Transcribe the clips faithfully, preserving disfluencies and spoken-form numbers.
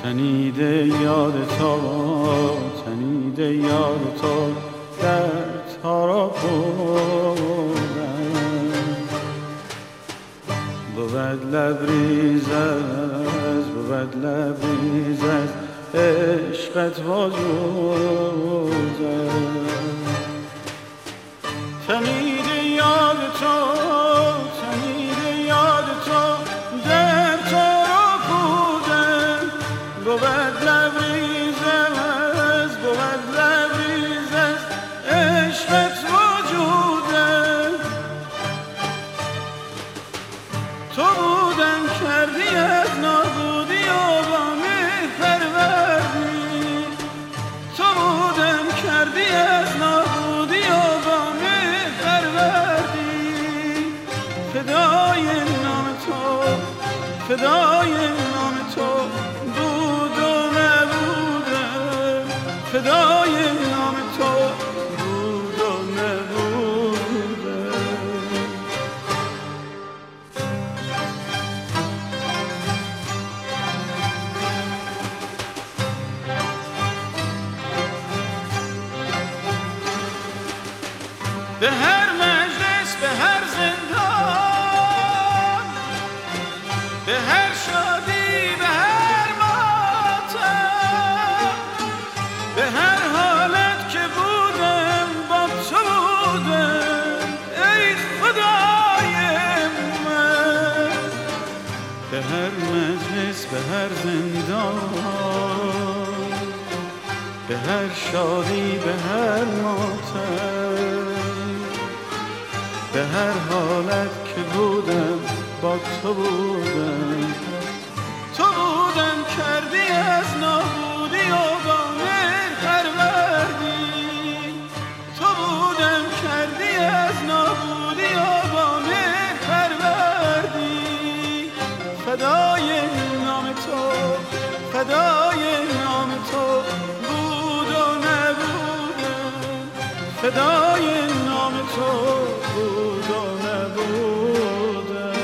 تنیده یاد تو تنیده یاد تو در تارا بودم بود لبریز از بود لبریز از عشقت وجود تنیده یاد تو تنیده یاد تو در تارا بودم بود لبریز از بود لبریز از عشقت وجودم تو بودم کردی از نابودی و با مهر پروردی تو بودم کردی از نابودی و با مهر پروردی فدای نام تو فدای نام تو بود و نبودم فدای نام تو بود و نبودم به هر مجلس به هر زندان به هر شادی به هر ماتم به هر حالت که بودم با تو بودم ای خدای من به هر مجلس به هر زندان به هر شادی به هر ماتم به هر حالت که بودم با تو بودم تو بودم کردی از نابودی و با مهر پروردی تو بودم کردی از نابودی و با مهر پروردی فدای نام تو فدای نام تو بود و نبودم فدای نام تو بود و نبودم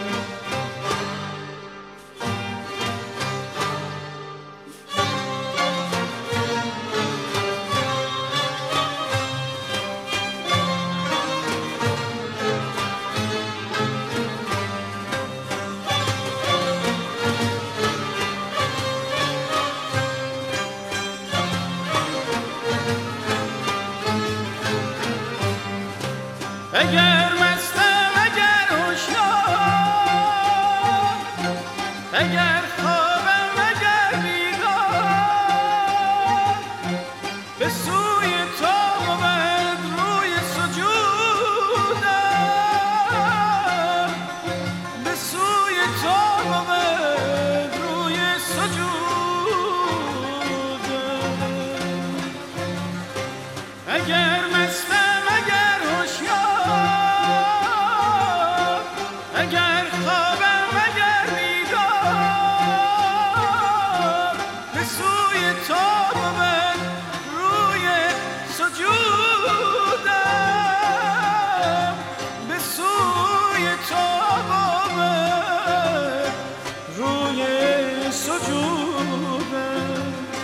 اگر مستم اگر هوشیار اگر خوابم اگر بیدار به سوی تو بود روی سجودم به سوی تو بود روی سجودم اگر مستم اگر هوشیار اگر خوابم اگر بیدار به سوی تو بود روی سجودم به سوی تو بود روی سجودم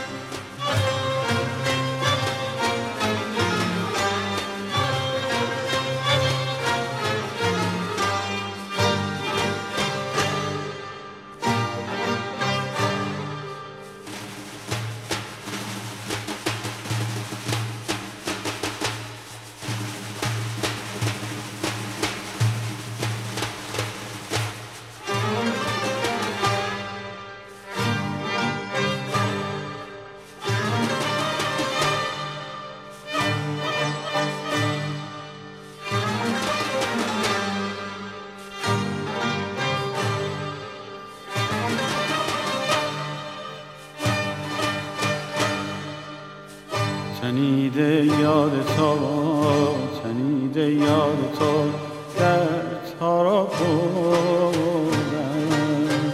تنیده یاد تو تنیده یاد تو در تارا بودم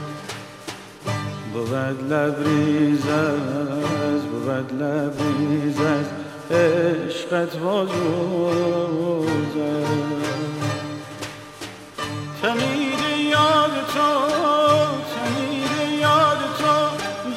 بود لبریز از بود لبریز از عشقت وجودم تنیده یاد تو تنیده یاد تو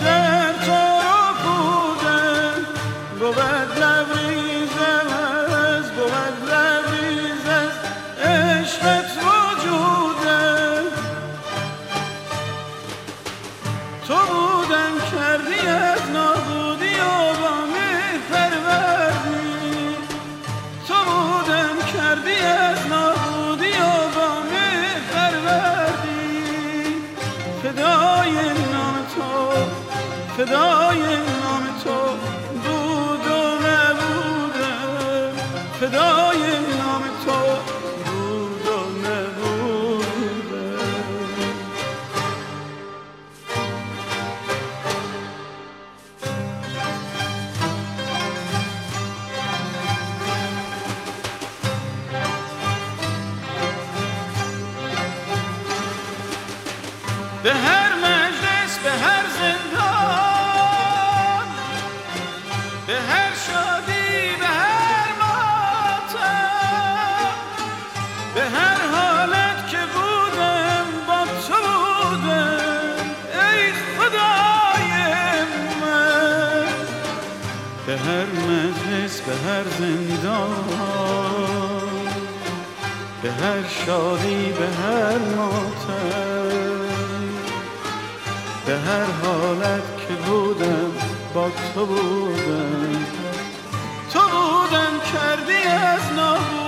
تو بودن کردی از نابودی و با مهر پروردی، تو بودن کردی از نابودی و با مهر پروردی. فدای نام تو، فدای نام تو بود و نبوده، فدای نام تو بود و نبوده. به هر مجلس، به هر زندان، به هر شادی، به هر ماتم، به هر حالت که بودم با تو بودم ای خدای من. به هر مجلس، به هر زندان، به هر شادی، به هر ماتم، به هر حالت که بودم با تو بودم، تو بودن کردی از نابودی